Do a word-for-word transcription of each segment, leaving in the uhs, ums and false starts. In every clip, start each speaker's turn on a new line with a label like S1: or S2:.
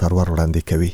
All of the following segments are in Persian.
S1: پرور وړاندې کوي.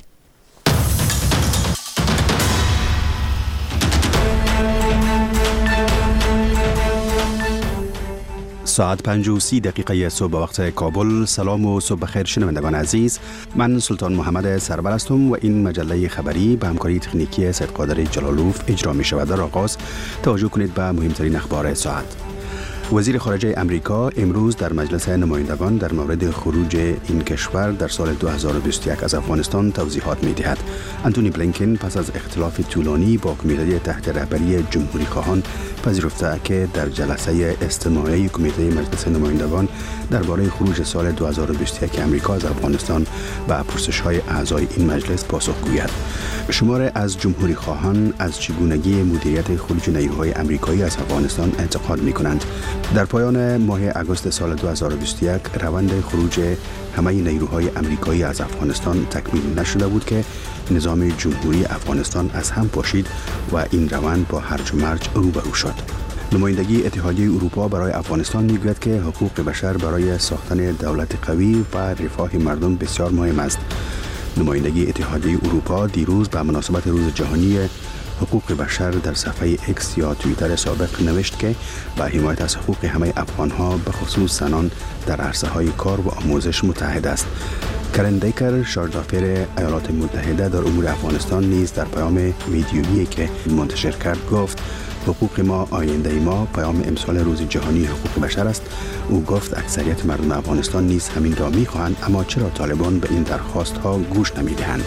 S2: ساعت پنج و سی دقیقه صبح وقت کابل. سلام و صبح بخیر شنوندگان عزیز، من سلطان محمد سربر هستم و این مجله خبری به همکاری تکنیکی سید قادر جلالوف اجرا می شود. در آغاز توجه کنید به مهمترین اخبار ساعت. وزیر خارجه امریکا امروز در مجلس نمایندگان در مورد خروج این کشور در سال دو هزار و بیست و یک از افغانستان توضیحات می دهد. انتونی بلینکن پس از اختلاف طولانی با کمیته تحت رهبری جمهوری خواهان پذیرفته که در جلسه استماعی کمیته مجلس نمایندگان درباره خروج سال دو هزار و بیست و یک امریکا از افغانستان و پرسش‌های اعضای این مجلس پاسخ گوید. شمار از جمهوری خواهان از چگونگی مدیریت خروج نیروهای امریکایی از افغانستان انتقاد می‌کنند. در پایان ماه اگست سال دو هزار و بیست و یک روند خروج همه نیروهای امریکایی از افغانستان تکمیل نشده بود که نظام جمهوری افغانستان از هم پاشید و این روند با هرج و مرج روبرو شد. نمایندگی اتحادیه اروپا برای افغانستان میگوید که حقوق بشر برای ساختن دولت قوی و رفاه مردم بسیار مهم است. نمایندگی اتحادیه اروپا دیروز به مناسبت روز جهانی حقوق بشر در صفحه اکس یا توییتر سابق نوشت که با حمایت از حقوق همه افغان‌ها به خصوص زنان در عرصه‌های کار و آموزش متحد است. کرن دیکر، شارژدافر ایالات متحده در امور افغانستان نیز در پیام ویدیویی که منتشر کرد گفت حقوق ما آینده ما. پیام امسال روز جهانی حقوق بشر است. او گفت اکثریت مردم افغانستان نیز همین را می‌خواهند، اما چرا طالبان به این درخواست‌ها گوش نمی‌دهند؟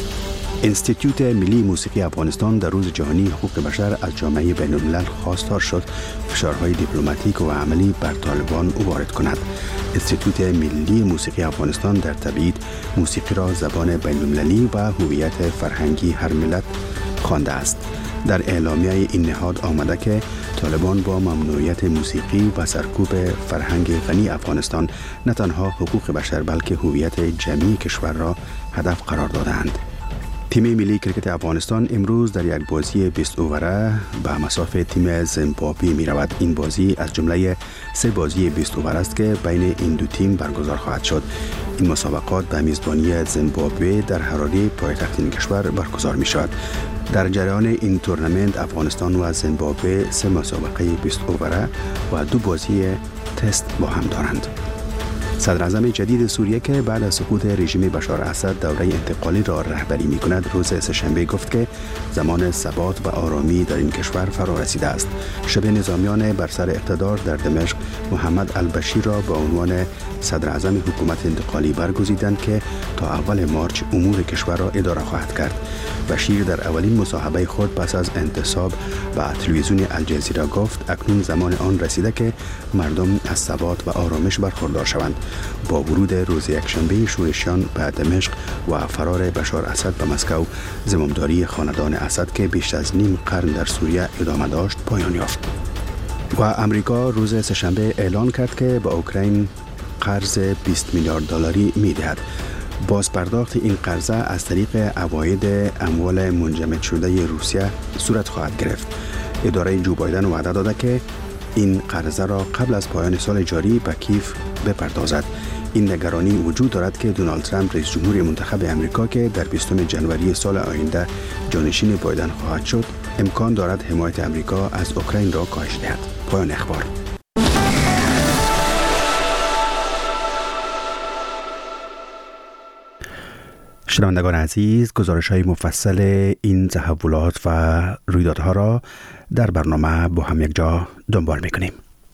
S2: انستیتوت ملی موسیقی افغانستان در روز جهانی حقوق بشر از جامعه بین الملل خواستار شد فشارهای دیپلماتیک و عملی بر طالبان وارد کند. انستیتوت ملی موسیقی افغانستان در تبعید موسیقی را زبان بین المللی و هویت فرهنگی هر ملت خوانده است. در اعلامیه این نهاد آمده که طالبان با ممنوعیت موسیقی و سرکوب فرهنگ غنی افغانستان نه تنها حقوق بشر بلکه هویت جمعی کشور را هدف قرار دادند. تیم ملی کرکت افغانستان امروز در یک بازی بیست اووره به مسافه تیم زیمبابوه می رود. این بازی از جمله سه بازی بیست اووره است که بین این دو تیم برگزار خواهد شد. این مسابقات به میزبانی زیمبابوه در حراره پایتخت این کشور برگزار می شود. در جریان این تورنمنت افغانستان و زیمبابوه سه مسابقه بیست اووره و دو بازی تست با هم دارند. صدر اعظم جدید سوریه که بعد از سقوط رژیم بشار اسد دوره انتقالی را رهبری می‌کند روز سه‌شنبه گفت که زمان ثبات و آرامی در این کشور فرا رسیده است. شبه نظامیان بر سر اقتدار در دمشق محمد البشیر را به عنوان صدر اعظم حکومت انتقالی برگزیدند که تا اول مارچ امور کشور را اداره خواهد کرد. بشیر در اولین مصاحبه خود پس از انتصاب به تلویزیون الجزیره گفت اکنون زمان آن رسیده که مردم از ثبات و آرامش برخوردار شوند. با ورود روز یکشنبه شورشیان به دمشق و فرار بشار اسد به مسکو، زمامداری خاندان اسد که بیش از نیم قرن در سوریه ادامه داشت پایان یافت. و امریکا روز سه‌شنبه اعلان کرد که به اوکراین قرض بیست میلیارد دلاری می‌دهد. باز پرداخت این قرضه از طریق عواید اموال منجمد شده روسیه صورت خواهد گرفت. اداره جو بایدن وعده داده که این قرضه را قبل از پایان سال جاری به کیف بپردازد. این نگرانی وجود دارد که دونالد ترامپ رئیس جمهور منتخب امریکا که در بیستم ژانویه سال آینده جانشین بایدن خواهد شد، امکان دارد حمایت امریکا از اوکراین را کاهش دهد. پایان اخبار. شنوندگان عزیز، گزارش‌های مفصل این تحولات و رویدادها را در برنامه با هم یک جا دنبال می‌کنیم.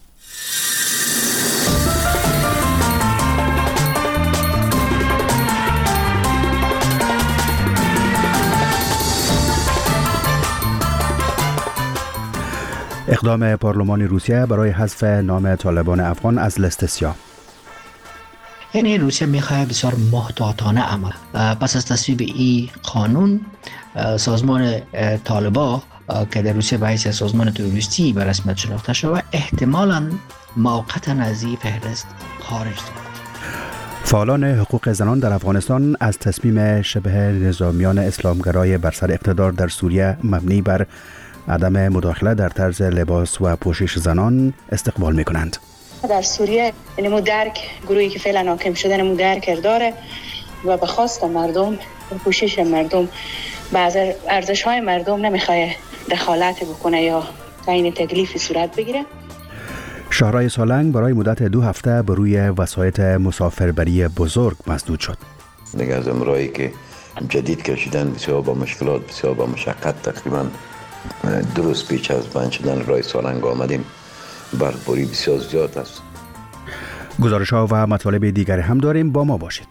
S2: اقدام پارلمان روسیه برای حذف نام طالبان افغان از لیست سیاه.
S3: یعنی روسیه میخواد بسیار محتاطانه عمل. پس از تصویب این قانون سازمان طالبان که در روسیه به حیث سازمان تروریستی به رسمیت شناخته شده احتمالاً موقتا از این فهرست خارج شود.
S2: فعالان حقوق زنان در افغانستان از تصمیم شبه نظامیان اسلامگرای بر سر اقتدار در سوریه مبنی بر عدم مداخله در طرز لباس و پوشش زنان استقبال می‌کنند.
S4: در سوریه نمو درک گروهی که فعلا حاکم شده نمو درک داره
S1: و به خواست مردم و کوشش مردم به ارزش های مردم نمیخواد دخالت بکنه یا تعیین تکلیفی صورت بگیره.
S2: شاهراه سالنگ برای مدت دو هفته بر روی وسایط مسافربری بزرگ مسدود شد.
S4: دیگه از امرایی که جدید کشیدن بسیار با مشکلات، بسیار با مشقت، تقریبا درست پیش از بند شدن راه سالنگ آمدیم. برفباری بسیار زیاد است.
S2: گزارش ها و مطالب دیگری هم داریم، با ما باشید.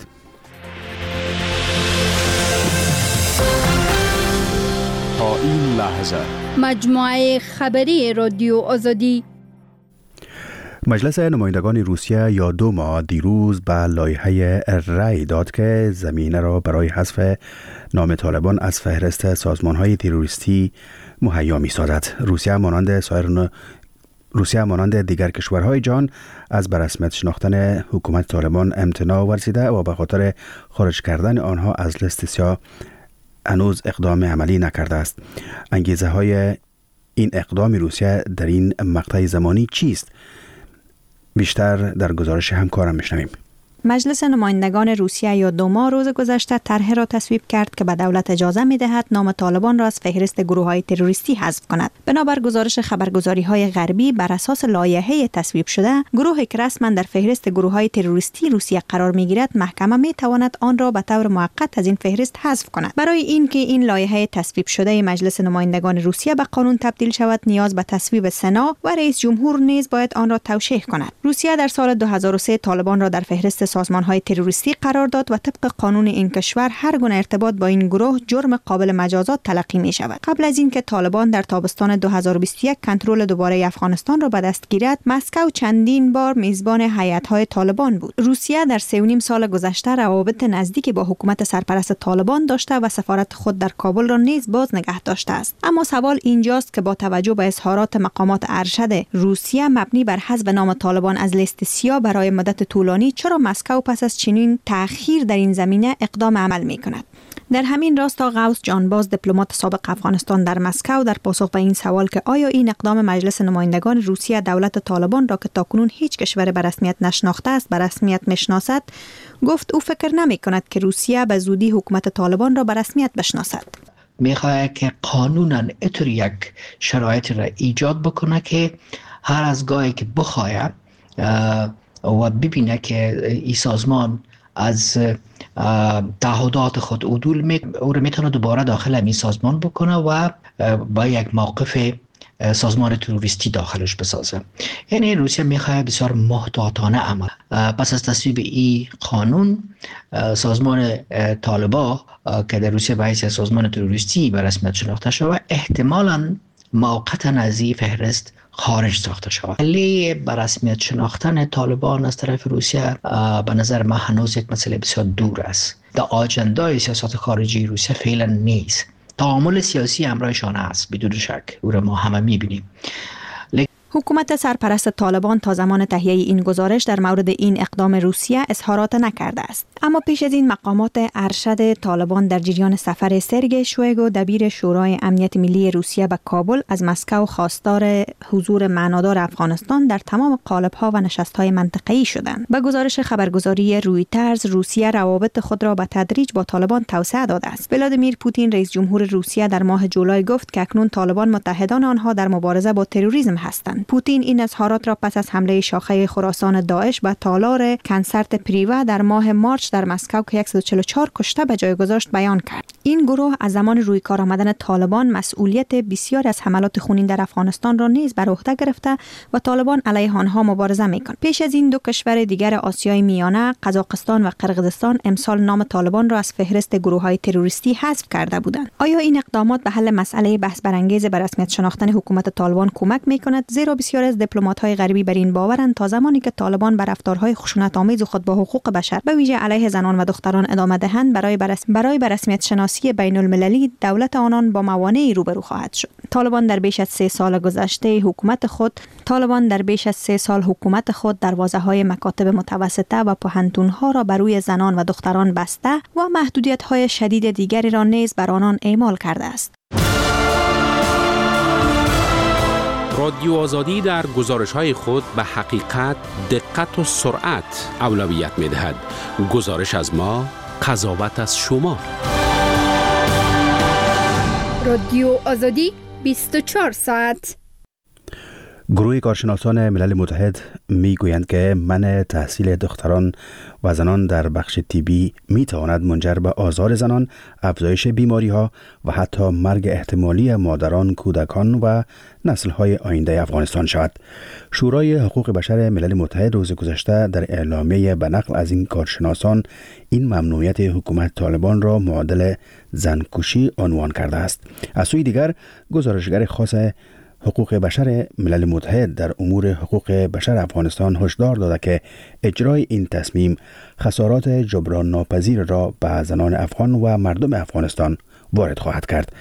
S5: تا این لحظه
S6: مجموعه خبری رادیو آزادی.
S2: مجلس نمایندگان روسیه یا دوما دیروز به لایحه رأی داد که زمینه را برای حذف نام طالبان از فهرست سازمان‌های تروریستی مهیا می‌سازد. روسیه مانند سایر روسیه مانند دیگر کشورهای جهان از به رسمیت شناختن حکومت طالبان امتناع ورزیده و به خاطر خارج کردن آنها از لیست سیاه هنوز اقدام عملی نکرده است. انگیزه های این اقدام روسیه در این مقطع زمانی چیست؟ بیشتر در گزارش همکارم میشنویم.
S7: مجلس نمایندگان روسیه یا دوما روز گذشته طرح را تصویب کرد که به دولت اجازه می‌دهد نام طالبان را از فهرست گروه‌های تروریستی حذف کند. بنابر گزارش خبرگزاری‌های غربی، بر اساس لایحه تصویب شده، گروهی که رسما در فهرست گروه‌های تروریستی روسیه قرار می‌گیرد، محکمه می‌تواند آن را به طور موقت از این فهرست حذف کند. برای اینکه این لایحه تصویب شده مجلس نمایندگان روسیه به قانون تبدیل شود، نیاز به تصویب سنا و رئیس جمهور نیز باید آن را توشیح کند. روسیه در سال دو هزار و سه طالبان را در فهرست سازمان‌های تروریستی قرار داد و طبق قانون این کشور هر گونه ارتباط با این گروه جرم قابل مجازات تلقی می شود. قبل از اینکه طالبان در تابستان دو هزار و بیست و یک کنترل دوباره افغانستان را به دست گیرد، مسکو چندین بار میزبان هیئت‌های طالبان بود. روسیه در سه و نیم سال گذشته روابط نزدیکی با حکومت سرپرست طالبان داشته و سفارت خود در کابل را نیز باز نگه داشته است. اما سوال اینجاست که با توجه به اظهارات مقامات ارشد روسیه مبنی بر حذف نام طالبان از لیست سیاه برای مدت طولانی، چرا مسکو پس از چنین تأخیر در این زمینه اقدام عمل می کند؟ در همین راستا غوث جانباز، دیپلمات سابق افغانستان در مسکو، در پاسخ به این سوال که آیا این اقدام مجلس نمایندگان روسیه دولت طالبان را که تاکنون هیچ کشور به رسمیت نشناخته است به رسمیت میشناسد، گفت او فکر نمی کند که روسیه به زودی حکومت طالبان را به رسمیت بشناسد.
S3: میخواهد که قانونا اینطور یک شرایط را ایجاد بکنه که هر از گاهی که بخواهد و ببینه که این سازمان از تعهدات خود عدول می او رو میتونه دوباره داخل این سازمان بکنه و با یک موقف سازمان تروریستی داخلش بسازه. یعنی روسیه میخواد بسیار محتاطانه عمل. پس از تصویب این قانون، سازمان طالبان که در روسیه به حیث سازمان تروریستی به رسمیت شناخته شده، احتمالاً موقتا از این فهرست خارج ساخته شود. ولی به رسمیت شناختن طالبان از طرف روسیه به نظر من هنوز یک مسئله بسیار دور است. در آجندای سیاست خارجی روسیه فعلا نیست. تعامل سیاسی همراهشان است بدون شک، او را ما همه می‌بینیم.
S7: حکومت سرپرست طالبان تا زمان تهیه این گزارش در مورد این اقدام روسیه اظهارات نکرده است. اما پیش از این مقامات ارشد طالبان در جریان سفر سرگئی شویگو، دبیر شورای امنیت ملی روسیه به کابل، از مسکو خواستار حضور معنادار افغانستان در تمام قالب‌ها و نشست‌های منطقه‌ای شدند. به گزارش خبرگزاری رویترز، روسیه روابط خود را به تدریج با طالبان توسعه داده است. ولادیمیر پوتین رئیس جمهور روسیه در ماه جولای گفت که اکنون طالبان متحدان آنها در مبارزه با تروریسم هستند. پوتین این اظهارات را پس از حمله شاخه خراسان داعش به تالار کنسرت پریوه در ماه مارچ در مسکو که صد و چهل و چهار کشته به جای گذاشت بیان کرد. این گروه از زمان روی کار آمدن طالبان مسئولیت بسیار از حملات خونین در افغانستان را نیز بر عهده گرفته و طالبان علیه آنها مبارزه می‌کند. پیش از این دو کشور دیگر آسیای میانه، قزاقستان و قرقیزستان، امسال نام طالبان را از فهرست گروه‌های تروریستی حذف کرده بودند. آیا این اقدامات به حل مسئله بحث برانگیز به رسمیت شناختن حکومت طالبان کمک می‌کند؟ زیرا بسیار از دیپلمات‌های غربی بر این باورند تا زمانی که طالبان بر رفتارهای خشونت‌آمیز خود با حقوق بشر به ویژه علیه زنان و دختران ادامه دهند، برای برس... برای به رسمیت شناسی بین‌المللی دولت آنان با موانعی روبرو خواهد شد. طالبان در بیش از سه سال گذشته حکومت خود طالبان در بیش از سه سال حکومت خود دروازه‌های مکاتب متوسطه و پوهنتون‌ها را بر روی زنان و دختران بسته و محدودیت‌های شدید دیگری را نیز بر آنان اعمال کرده است.
S5: رادیو آزادی در گزارش‌های خود به حقیقت، دقت و سرعت اولویت می‌دهد. گزارش از ما قضاوت از شما.
S6: رادیو آزادی بیست و چهار ساعت.
S2: گروه کارشناسان ملل متحد می گویند که منع تحصیل دختران و زنان در بخش طبی می تواند منجر به آزار زنان، افزایش بیماری ها و حتی مرگ احتمالی مادران، کودکان و نسل های آینده افغانستان شود. شورای حقوق بشر ملل متحد روز گذشته در اعلامیه به نقل از این کارشناسان این ممنوعیت حکومت طالبان را معادل زنکشی عنوان کرده است. از سوی دیگر گزارشگر خاص حقوق بشر ملل متحد در امور حقوق بشر افغانستان هشدار داده که اجرای این تصمیم خسارات جبران ناپذیر را به زنان افغان و مردم افغانستان وارد خواهد کرد.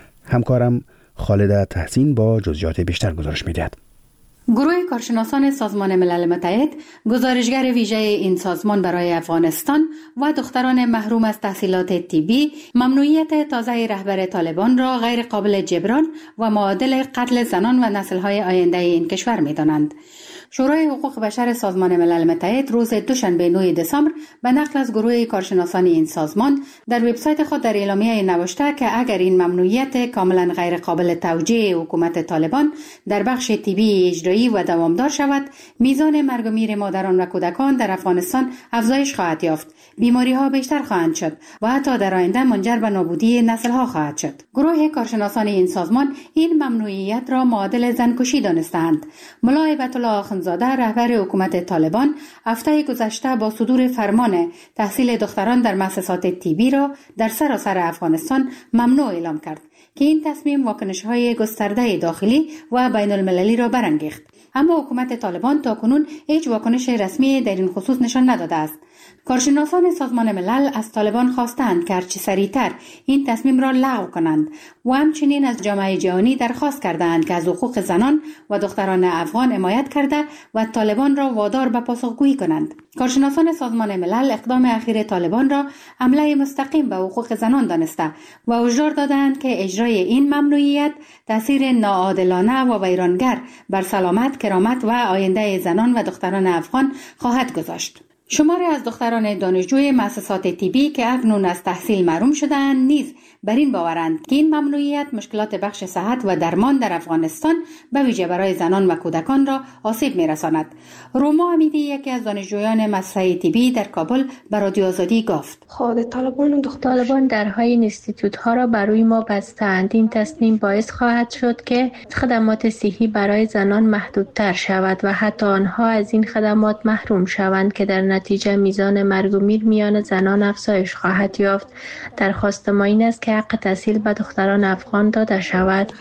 S2: همکارم خالد تحسین با جزئیات بیشتر گزارش می‌دهد.
S8: گروه کارشناسان سازمان ملل متحد، گزارشگر ویژه این سازمان برای افغانستان و دختران محروم از تحصیلات طبی، ممنوعیت تازه رهبر طالبان را غیر قابل جبران و معادل قتل زنان و نسل‌های آینده این کشور می‌دانند. شورای حقوق بشر سازمان ملل متحد روز دوشنبه نه دسامبر به نقل از گروه کارشناسان این سازمان در وبسایت خود در اعلامیه نوشته که اگر این ممنوعیت کاملا غیر قابل توجیه حکومت طالبان در بخش طبی اجرایی و دوامدار شود، میزان مرگ و میر مادران و کودکان در افغانستان افزایش خواهد یافت، بیماری ها بیشتر خواهند شد و حتی در آینده منجر به نابودی نسل ها خواهد شد. گروه کارشناسان این سازمان این ممنوعیت را معادل زنکشی دانستند. ملا هیبت الله زاده رهبر حکومت طالبان هفته گذشته با صدور فرمان تحصیل دختران در مؤسسات طبی را در سراسر افغانستان ممنوع اعلام کرد که این تصمیم واکنش‌های گسترده داخلی و بین المللی را برانگیخت. اما حکومت طالبان تاکنون هیچ واکنش رسمی در این خصوص نشان نداده است. کارشناسان سازمان ملل از طالبان خواستند که هرچه سریعتر این تصمیم را لغو کنند و همچنین از جامعه جهانی درخواست کردند که از حقوق زنان و دختران افغان حمایت کرده و طالبان را وادار به پاسخگویی کنند. کارشناسان سازمان ملل اقدام اخیر طالبان را حمله مستقیم به حقوق زنان دانسته و هشدار دادند که اجرای این ممنوعیت تاثیر ناعادلانه و ویرانگر بر سلامت، کرامت و آینده زنان و دختران افغان خواهد گذاشت. شماری از دختران دانشجوی مؤسسات طبی که اکنون از تحصیل محروم شده‌اند نیز بر این باورند که این ممنوعیت مشکلات بخش صحت و درمان در افغانستان به ویژه برای زنان و کودکان را آسیب می‌رساند. روما امیدی یکی از دانشجویان مؤسسه طبی در کابل به رادیو آزادی گفت:
S9: خود طالبان و طالبان درهای این اینستیتوت ها را برای ما بستند. این تصمیم باعث خواهد شد که خدمات صحی برای زنان محدودتر شود و حتی آنها از این خدمات محروم شوند که در نتیجه میزان مرگ و میر میان زنان افزایش خواهد یافت. درخواست ما این است که حق تحصیل به دختران افغان داده شود.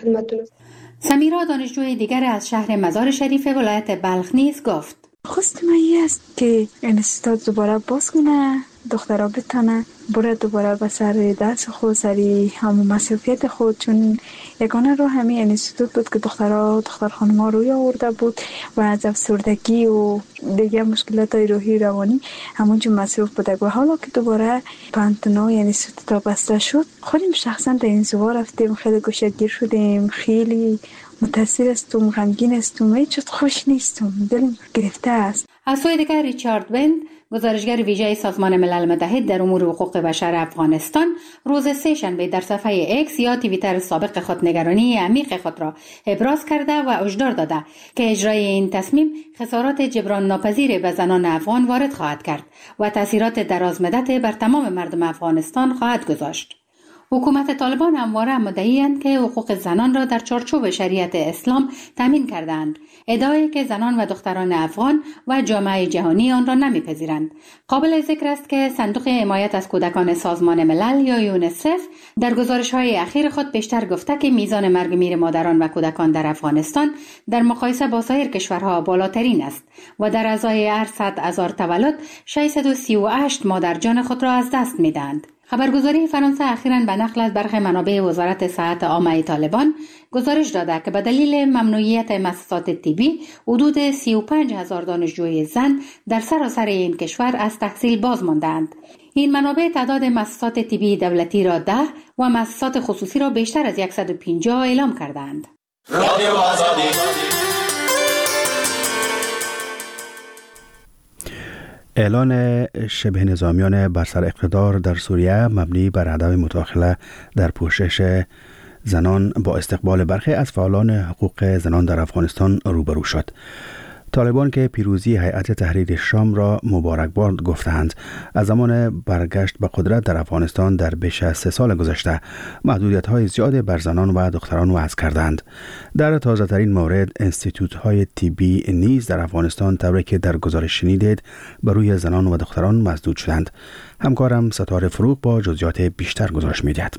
S8: سمیرا دانشجوی دیگر از شهر مزار شریف ولایت بلخ نیز گفت:
S10: خواست من این است که اینستیتوت دوباره باز کنه، دخترها بتانه بره دوباره به سر درس خود، سری همون مصروفیت خود، چون یگانه راه همین اینستیتوت بود که دخترها دختر خانم‌ها روی آورده بود و از افسردگی و دیگه مشکلات روحی روانی همونجور مصروف بوده. و حالا که دوباره پانتنا اینستیتوت بسته شد، خودم شخصا در این زوا رفتیم، خیلی گوشه‌گیر شدیم، خیلی متاثر هستم، غمگین هستم، هیچ خوش نیستم، دلم گرفته است.
S8: از سوی دیگر ریچارد وند، گزارشگر ویژه سازمان ملل متحد در امور حقوق بشر افغانستان، روز سه شنبه در صفحه اکس یا توییتر سابق خود نگرانی عمیق خود را ابراز کرده و هشدار داده که اجرای این تصمیم خسارات جبران ناپذیر به زنان افغان وارد خواهد کرد و تاثیرات درازمدت بر تمام مردم افغانستان خواهد گذاشت. حکومت طالبان همواره مدعی‌اند که حقوق زنان را در چارچوب شریعت اسلام تامین کردند، ادعایی که زنان و دختران افغان و جامعه جهانی آن را نمی‌پذیرند. قابل ذکر است که صندوق حمایت از کودکان سازمان ملل یا یونیسف در گزارش‌های اخیر خود بیشتر گفته که میزان مرگ میر مادران و کودکان در افغانستان در مقایسه با سایر کشورها بالاترین است و در ازای هر صد هزار تولد ششصد و سی و هشت مادر جان خود را از دست می‌دهند. خبرگزاری فرانسه اخیراً به نقل از برخی منابع وزارت صحت عامه طالبان گزارش داده که به دلیل ممنوعیت مؤسسات طبی حدود سی و پنج هزار دانشجوی زن در سراسر این کشور از تحصیل باز ماندند. این منابع تعداد مؤسسات طبی دولتی را ده و مؤسسات خصوصی را بیشتر از صد و پنجاه اعلام کردند. رادیو آزادی.
S2: اعلان شبه نظامیان بر سر اقتدار در سوریه مبنی بر عدم مداخله در پوشش زنان با استقبال برخی از فعالان حقوق زنان در افغانستان روبرو شد. طالبان که پیروزی هیئت تحریر شام را مبارکباد گفتند، از زمان برگشت به قدرت در افغانستان در بیش از سه سال گذشته محدودیت‌های زیاد بر زنان و دختران وضع کردند. در تازه‌ترین مورد انستیتوت‌های طبی نیز در افغانستان طوری که در گزارش شنیدید بر روی زنان و دختران مسدود شدند. همکارم ستاره فروغ با جزئیات بیشتر گزارش می‌دهد.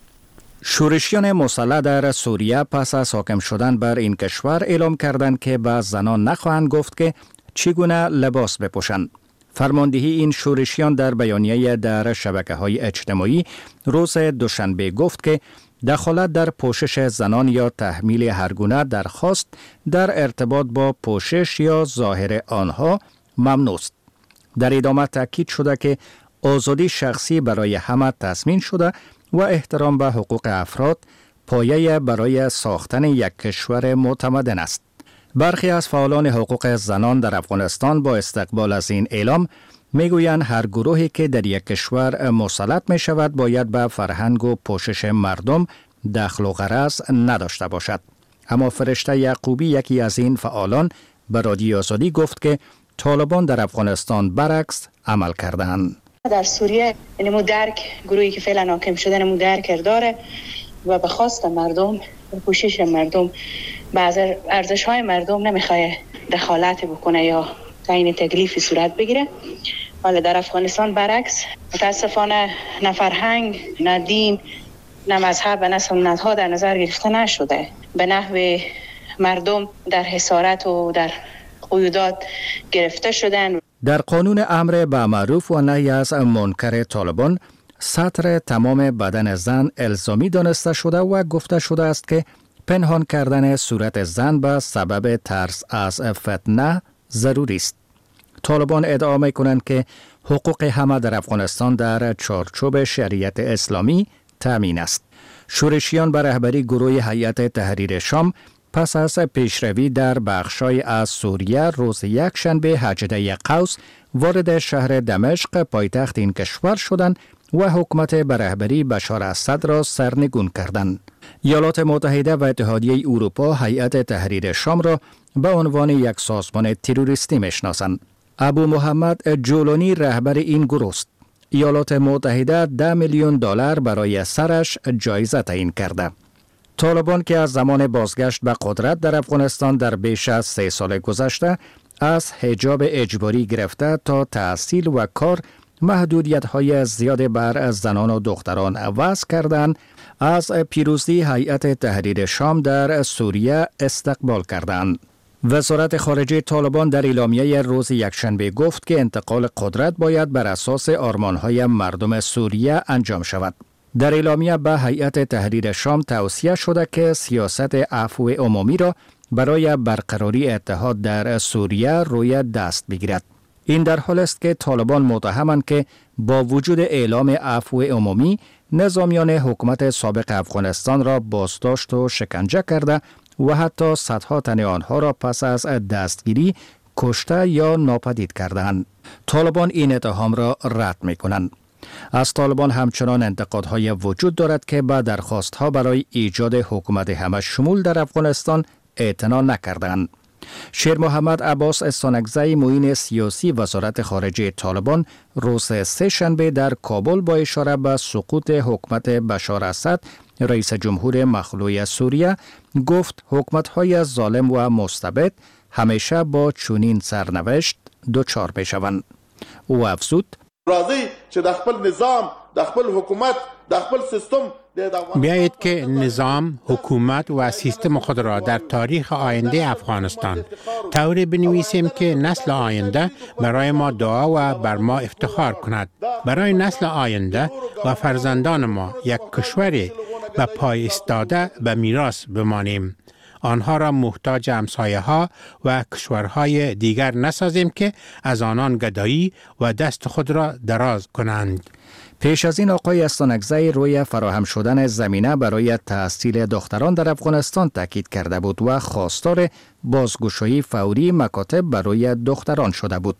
S11: شورشیان مسلح در سوریه پس از حاکم شدن بر این کشور اعلام کردند که به زنان نخواهند گفت که چگونه لباس بپوشند. فرماندهی این شورشیان در بیانیه در شبکه‌های اجتماعی روز دوشنبه گفت که دخالت در پوشش زنان یا تحمیل هرگونه درخواست در ارتباط با پوشش یا ظاهر آنها ممنوع است. در ادامه تاکید شده که آزادی شخصی برای همه تضمین شده و احترام به حقوق افراد پایه برای ساختن یک کشور متمدن است. برخی از فعالان حقوق زنان در افغانستان با استقبال از این اعلام میگویند هر گروهی که در یک کشور مسلط می شود باید به فرهنگ و پوشش مردم دخل و غرض نداشته باشد. اما فرشته یعقوبی، یکی از این فعالان، به رادیو آزادی گفت که طالبان در افغانستان برعکس عمل کردند.
S1: در سوریه نمو درک گروهی که فعلا حاکم شده نمو درک داره و به خواست مردم و پوشش مردم بعض ارزش های مردم نمیخواد دخالت بکنه یا تعیین تکلیفی صورت بگیره. حالا در افغانستان برعکس، متاسفانه نه فرهنگ، نه دین، نه مذهب، نه سنت ها در نظر گرفته نشده. به نحو مردم در حصارت و در قیودات گرفته شدن.
S11: در قانون امر به معروف و نهی از منکر طالبان سطر تمام بدن زن الزامی دانسته شده و گفته شده است که پنهان کردن صورت زن به سبب ترس از فتنه ضروری است. طالبان ادعا می‌کنند که حقوق همه در افغانستان در چارچوب شریعت اسلامی تامین است. شورشیان به رهبری گروه هیئت تحریر شام پس از پیشروی در بخشای از سوریه روز یک شنبه هجده قوس وارد شهر دمشق پایتخت این کشور شدند و حکومت به رهبری بشار اسد را سرنگون کردند. ایالات متحده و اتحادیه اروپا هیئت تحریر شام را به عنوان یک سازمان تروریستی میشناسند. ابو محمد جولانی رهبر این گروه است. ایالات متحده ده میلیون دلار برای سرش جایزه تعیین کرده. طالبان که از زمان بازگشت به قدرت در افغانستان در بیش از سه سال گذشته از حجاب اجباری گرفته تا تحصیل و کار محدودیت‌های زیاد بر زنان و دختران وضع کردند، از پیروزی هیئت تحریر شام در سوریه استقبال کردند. وزارت خارجه طالبان در اعلامیه روز یکشنبه گفت که انتقال قدرت باید بر اساس آرمان‌های مردم سوریه انجام شود. در اعلامیه به هیئت تحریر شام توصیه شده که سیاست عفو عمومی را برای برقراری اتحاد در سوریه روی دست بگیرد. این در حال است که طالبان متهمند که با وجود اعلام عفو عمومی نظامیان حکومت سابق افغانستان را بازداشت و شکنجه کرده و حتی صدها تن آنها را پس از دستگیری کشته یا ناپدید کردند. طالبان این اتهام را رد می‌کنند. از طالبان همچنان انتقادهای وجود دارد که با درخواستها برای ایجاد حکومت همه شمول در افغانستان اعتنا نکردند. شیر محمد عباس استانکزی، معین سیاسی وزارت خارجه طالبان، روز سه شنبه در کابل با اشاره به سقوط حکومت بشار اسد رئیس جمهور مخلوع سوریه گفت حکومت‌های ظالم و مستبد همیشه با چنین سرنوشت دچار می‌شوند. او افزود:
S12: راځي چې د خپل نظام، د خپل حکومت، د خپل سیستم
S13: بیایید که نظام، حکومت و سیستم خود را در تاریخ آینده افغانستان طوری بنویسیم که نسل آینده برای ما دعا و بر ما افتخار کند. برای نسل آینده و فرزندان ما یک کشوری به پای ایستاده به میراث بمانیم. آنها را محتاج همسایه ها و کشورهای دیگر نسازیم که از آنان گدایی و دست خود را دراز کنند.
S11: پیش از این آقای استانکزی روی فراهم شدن زمینه برای تحصیل دختران در افغانستان تاکید کرده بود و خواستار بازگشایی فوری مکاتب برای دختران شده بود.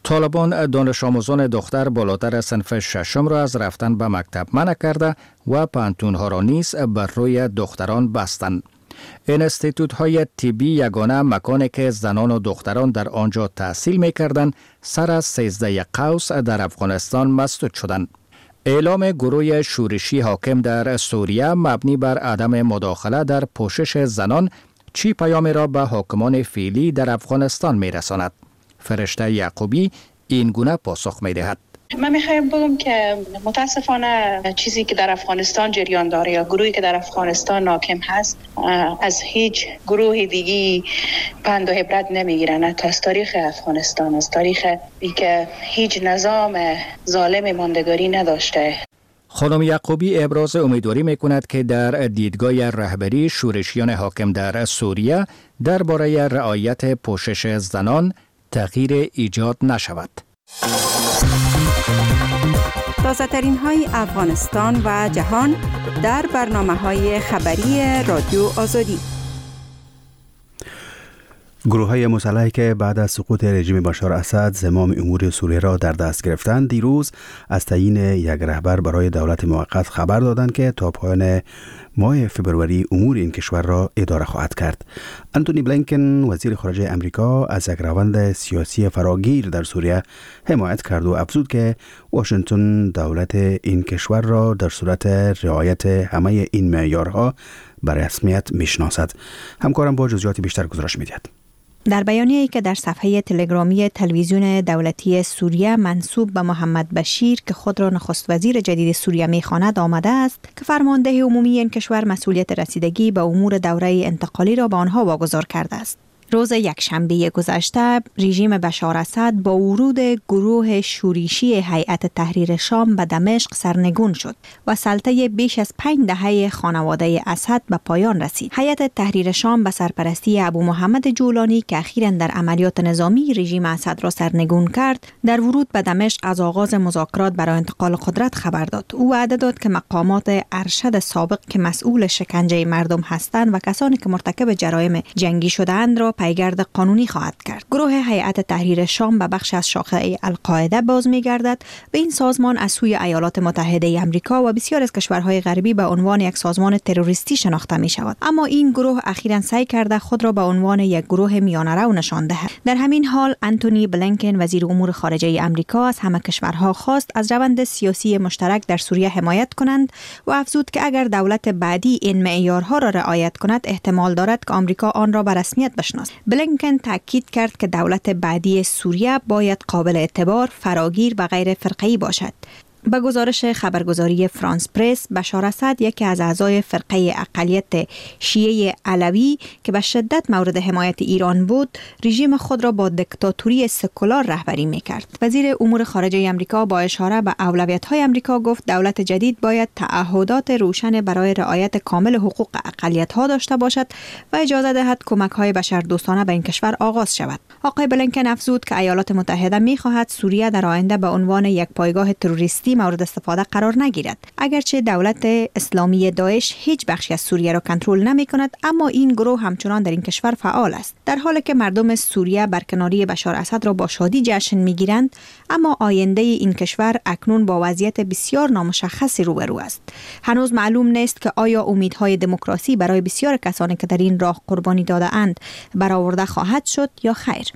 S11: طالبان دانش آموزان دختر بالاتر صنف ششم را از رفتن به مکتب منع کرده و پانتونها را نیز بر روی دختران بستند. انستیتوت های طبی یگانه مکانی که زنان و دختران در آنجا تحصیل می کردند سر از سیزده قوس در افغانستان مسدود شدند. اعلام گروه شورشی حاکم در سوریه مبنی بر عدم مداخله در پوشش زنان چی پیامی را به حاکمان فعلی در افغانستان می رساند؟ فرشته یعقوبی این گونه پاسخ می دهد.
S1: من میخوایم بگم که متاسفانه چیزی که در افغانستان جریان داره یا گروهی که در افغانستان حاکم هست از هیچ گروه دیگی پند و عبرت نمیگیرن، از تاریخ افغانستان، از تاریخ ای که هیچ نظام ظالم ماندگاری نداشته.
S11: خانم یعقوبی ابراز امیدواری میکند که در دیدگاه رهبری شورشیان حاکم در سوریه درباره رعایت پوشش زنان تغییر ایجاد نشود.
S14: تازه ترین های افغانستان و جهان در برنامه های خبری رادیو آزادی.
S2: گروه های مسلحی که بعد از سقوط رژیم بشار اسد زمام امور سوریه را در دست گرفتند دیروز از تعیین یک رهبر برای دولت موقت خبر دادند که تا پایان ماه فبروری امور این کشور را اداره خواهد کرد. انتونی بلینکن وزیر خارجه امریکا از یک روند سیاسی فراگیر در سوریه حمایت کرد و افزود که واشنگتن دولت این کشور را در صورت رعایت همه این معیارها به رسمیت میشناسد. همکارم با جزئیات بیشتر گزارش می‌دهد.
S7: در بیانیه‌ای که در صفحه تلگرامی تلویزیون دولتی سوریه منسوب به محمد بشیر که خود را نخست وزیر جدید سوریه می‌خواند آمده است که فرمانده عمومی این کشور مسئولیت رسیدگی به امور دوره انتقالی را به آنها واگذار کرده است. روز یکشنبه گذشته رژیم بشار اسد با ورود گروه شورشی هیئت تحریر شام به دمشق سرنگون شد و سلطه بیش از پنج دهه خانواده اسد به پایان رسید. هیئت تحریر شام به سرپرستی ابو محمد جولانی که اخیراً در عملیات نظامی رژیم اسد را سرنگون کرد، در ورود به دمشق از آغاز مذاکرات برای انتقال قدرت خبر داد. او وعده داد که مقامات ارشد سابق که مسئول شکنجه مردم هستند و کسانی که مرتکب جرایم جنگی شده‌اند را پیگرد قانونی خواهد کرد. گروه هیئت تحریر شام به بخش از شاخه القاعده باز می‌گردد و این سازمان از سوی ایالات متحده آمریکا و بسیار از کشورهای غربی به عنوان یک سازمان تروریستی شناخته می‌شود. اما این گروه اخیراً سعی کرده خود را به عنوان یک گروه میانه‌رو نشان دهد. در همین حال انتونی بلینکن وزیر امور خارجه آمریکا از همه کشورها خواست از روند سیاسی مشترک در سوریه حمایت کنند و افزود که اگر دولت بعدی این معیارها را رعایت کند احتمال دارد که آمریکا آن را به رسمیت بشناسد. بلینکن تاکید کرد که دولت بعدی سوریه باید قابل اعتبار، فراگیر و غیر فرقه‌ای باشد. به گزارش خبرگزاری فرانس پرس، بشار اسد یکی از اعضای فرقه اقلیت شیعه علوی که به شدت مورد حمایت ایران بود، رژیم خود را با دیکتاتوری سکولار رهبری می‌کرد. وزیر امور خارجه آمریکا با اشاره به اولویت‌های آمریکا گفت دولت جدید باید تعهدات روشن برای رعایت کامل حقوق اقلیت‌ها داشته باشد و اجازه دهد کمک‌های بشردوستانه به این کشور آغاز شود. آقای بلینکن افزود که ایالات متحده می‌خواهد سوریه در آینده به عنوان یک پایگاه تروریستی مورد استفاده قرار نگیرد. اگرچه دولت اسلامی داعش هیچ بخشی از سوریه را کنترل نمی کند، اما این گروه همچنان در این کشور فعال است. در حالی که مردم سوریه برکناری بشار اسد را با شادی جشن می گیرند، اما آینده این کشور اکنون با وضعیت بسیار نامشخصی روبرو است. هنوز معلوم نیست که آیا امیدهای دموکراسی برای بسیار کسانی که در این راه قربانی داده اند برآورده خواهد شد یا خیر.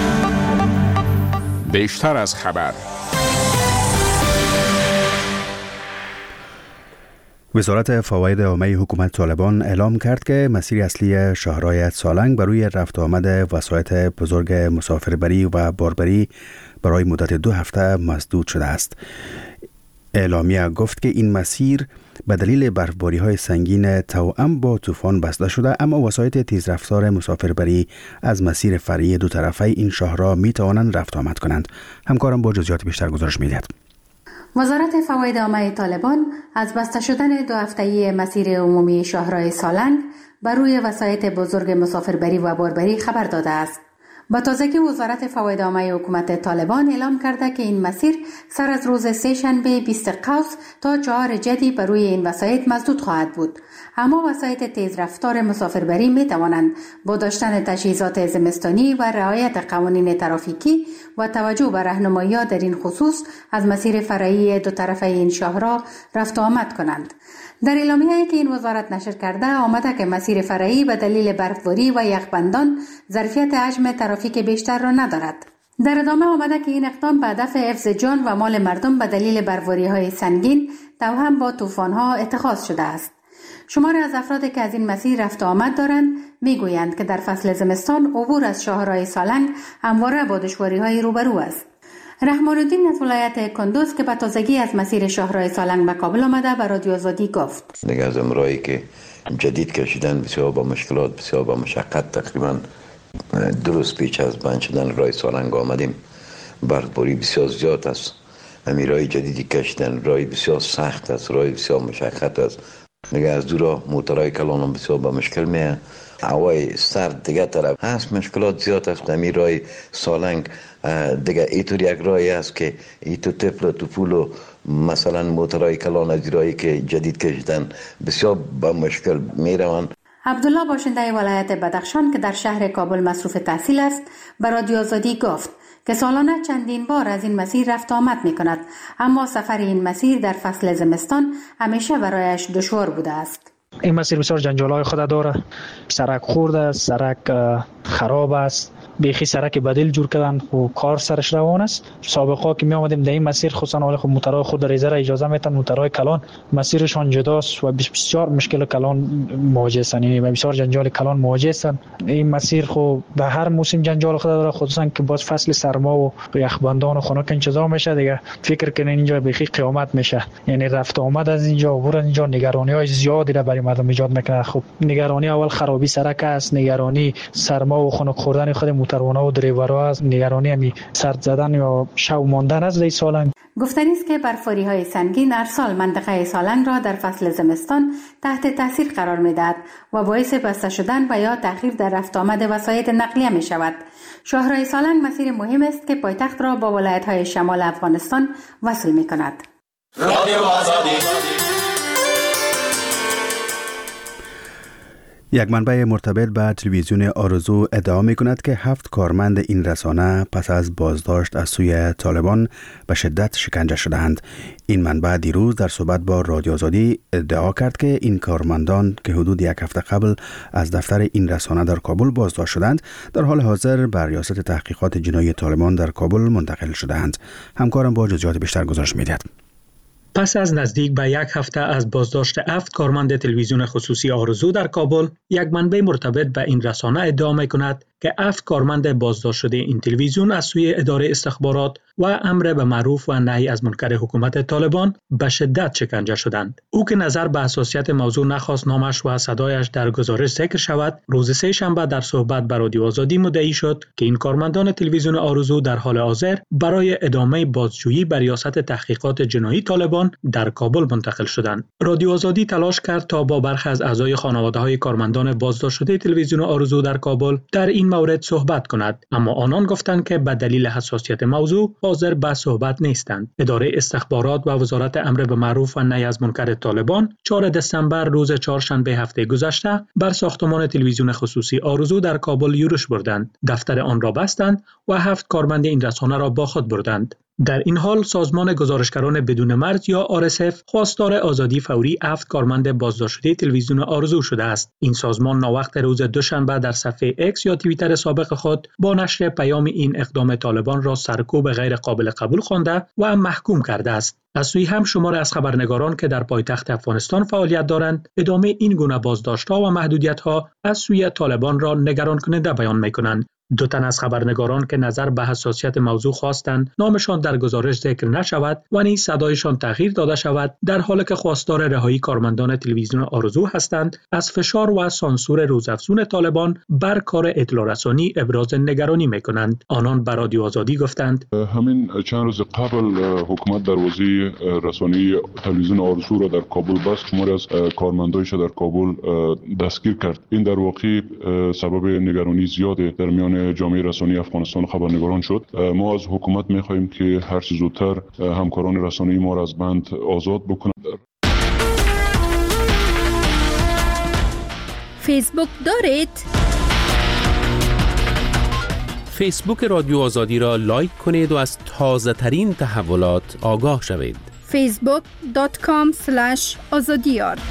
S5: بیشتر از خبر.
S2: وزارت فواید عامه حکومت طالبان اعلام کرد که مسیر اصلی شاهراه سالنگ بر روی رفت آمد وسایط بزرگ مسافربری و باربری برای مدت دو هفته مسدود شده است. اعلامیه گفت که این مسیر به دلیل برفباری های سنگین توأم با طوفان بسته شده، اما وسایط تیزرفتار مسافربری از مسیر فرعی دو طرفه این شاهراه می توانند رفت آمد کنند. همکارم با جزئیات بیشتر گزارش می دهد.
S8: وزارت فواید عامه طالبان از بسته شدن دو هفته‌ای مسیر عمومی شاهراه سالنگ بر روی وسایط بزرگ مسافربری و باربری خبر داده است. با تازگی وزارت فواید عامه حکومت طالبان اعلام کرده که این مسیر سر از روز سه شنبه بیست قوس تا چهار جدی بر روی این وسایط مسدود خواهد بود. اما وسایط تیز رفتار مسافربری می توانند با داشتن تجهیزات زمستانی و رعایت قوانین ترافیکی و توجه به راهنمایی‌ها در این خصوص از مسیر فرعی دو طرفه این شاهراه رفت و آمد کنند. در اعلامیه‌ای که این وزارت نشر کرده آمده که مسیر فرعی به دلیل برفباری و یخبندان ظرفیت حجم ترافیک بیشتر را ندارد. در ادامه آمده که این اقدام به هدف حفظ جان و مال مردم به دلیل برفباری‌های سنگین توأم با طوفان‌ها اتخاذ شده است. شماری از افرادی که از این مسیر رفت و آمد دارند میگویند که در فصل زمستان عبور از شاهراه سالنگ همواره با دشواری‌های روبرو است. رحمان الدین از ولایت کندوز که به تازگی از مسیر شاهراه سالنگ به کابل آمده به رادیو آزادی گفت:
S4: دیگه از امرایی که جدید کشیدن بسیار با مشکلات، بسیار با مشقت، تقریبا درست پیچ از بند شدن راه سالنگ آمدیم. برفباری بسیار زیاد است. امیرای جدیدی کشیدن راه بسیار سخت است، راه بسیار مشقت است. دیگه از دورا موتورای کلان هم بسیار با مشکل میه. هوای سرد دیگه طرف هست، مشکلات زیاد است. امی راه سالنگ دیگه ایطور یک راهی است که ایتو تفل و توفول و مثلا موتورای کلان از راهی که جدید کشیدن بسیار با مشکل میروند.
S8: عبدالله باشنده ولایت بدخشان که در شهر کابل مصروف تحصیل است به رادیو آزادی گفت که سالانه چندین بار از این مسیر رفت آمد می کند، اما سفر این مسیر در فصل زمستان همیشه برایش دشوار بوده است.
S15: این مسیر بسیار جنجال‌های خود داره. سرک خورده است، سرک خراب است، بیخی سرک بدیل جور کردن و کار سرش روان است. سابقا که می آمدیم در این مسیر خصوصا حال خود موتورهای خود ریزه را اجازه میتن، موتورهای کلان مسیرشان جداست و بسیار مشکل کلان مواجه هستند، یعنی بسیار جنجال کلان مواجه هستند. این مسیر خو به هر موسم جنجال خود داره، خصوصا که باز فصل سرما و یخبندان و خنک انتظار میشه دیگه. فکر کنین اینجا بیخی قیامت میشه، یعنی رفت آمد از اینجا عبور از اینجا نگرانی‌های زیادی را برای مردم ایجاد میکنه. خب نگرانی اول خرابی سرک است، نگرانی سرما و خنک خوردن خود موتورها و دریورها است، نگرانی همی سرد زدن یا شو ماندن از دی سالنگ.
S8: گفتنی است که برفباری‌های سنگین هر سال منطقه سالنگ را در فصل زمستان تحت تاثیر قرار می‌دهد و باعث بسته شدن و یا تأخیر در رفت آمد وسایط نقلیه می‌شود. شاهراه سالنگ مسیر مهم است که پایتخت را با ولایت‌های شمال افغانستان وصل می‌کند. رادیو آزادی.
S2: یک منبع مرتبط به تلویزیون آرزو ادعا می کند که هفت کارمند این رسانه پس از بازداشت از سوی طالبان به شدت شکنجه شدند. این منبع دیروز در صحبت با رادیو آزادی ادعا کرد که این کارمندان که حدود یک هفته قبل از دفتر این رسانه در کابل بازداشت شدند، در حال حاضر بر ریاست تحقیقات جنایی طالبان در کابل منتقل شدند. همکارم با جزئیات بیشتر گزارش می‌دهد.
S16: پس از نزدیک به یک هفته از بازداشت هفت کارمند تلویزیون خصوصی آرزو در کابل، یک منبع مرتبط به این رسانه ادعا می‌کند که هفت کارمند بازداشت شده این تلویزیون از سوی اداره استخبارات و امر به معروف و نهی از منکر حکومت طالبان به شدت شکنجه شدند. او که نظر به حساسیت موضوع نخواست نامش و صدایش در گزارش ذکر شود، روز سه شنبه در صحبت با رادیو آزادی مدعی شد که این کارمندان تلویزیون آرزو در حال حاضر برای ادامه بازجویی به ریاست تحقیقات جنایی طالبان در کابل منتقل شدند. رادیو آزادی تلاش کرد تا با برخی از اعضای خانواده‌های کارمندان بازداشت شده تلویزیون آرزو در کابل در این مورد صحبت کند، اما آنان گفتند که به دلیل حساسیت موضوع حاضر به صحبت نیستند. اداره استخبارات و وزارت امر به معروف و نهی از منکر طالبان چهارم دسامبر روز چهارشنبه هفته گذشته بر ساختمان تلویزیون خصوصی آرزو در کابل یورش بردند، دفتر آن را بستند و هفت کارمند این رسانه را با خود بردند. در این حال سازمان گزارشگران بدون مرز یا آر اس اف خواستار آزادی فوری هفت کارمند بازداشت شده تلویزیون آرزو شده است. این سازمان ناوقت روز دوشنبه در صفحه اکس یا توییتر سابق خود با نشر پیام این اقدام طالبان را سرکوب غیر قابل قبول خوانده و محکوم کرده است. از سوی هم شمار از خبرنگاران که در پایتخت افغانستان فعالیت دارند، ادامه این گونه بازداشت‌ها و محدودیت‌ها از سوی طالبان را نگران کننده بیان می‌کنند. دو تن از خبرنگاران که نظر به حساسیت موضوع خواستند نامشان در گزارش ذکر نشود و نیز صدایشان تغییر داده شود، در حالی که خواستار رهایی کارمندان تلویزیون آرزو هستند، از فشار و سانسور روزافزون طالبان بر کار اطلاع رسانی ابراز نگرانی می‌کنند. آنان به رادیو آزادی گفتند
S17: همین چند روز قبل حکومت دروازه رسانی تلویزیون آرزو را در کابل بست، شماری از کارمندانش در کابل دستگیر کرد. این در واقع سبب نگرانی زیاد در میان بین جامعه رسانه‌ای افغانستان و خبرنگاران شد. ما از حکومت می‌خواهیم که هر چه زودتر همکاران رسانه‌ای ما را از بند آزاد بکنند.
S6: فیسبوک دارید؟
S5: فیسبوک رادیو آزادی را لایک کنید و از تازه ترین تحولات آگاه شوید.
S6: فیسبوک دات کام اسلش آزادیار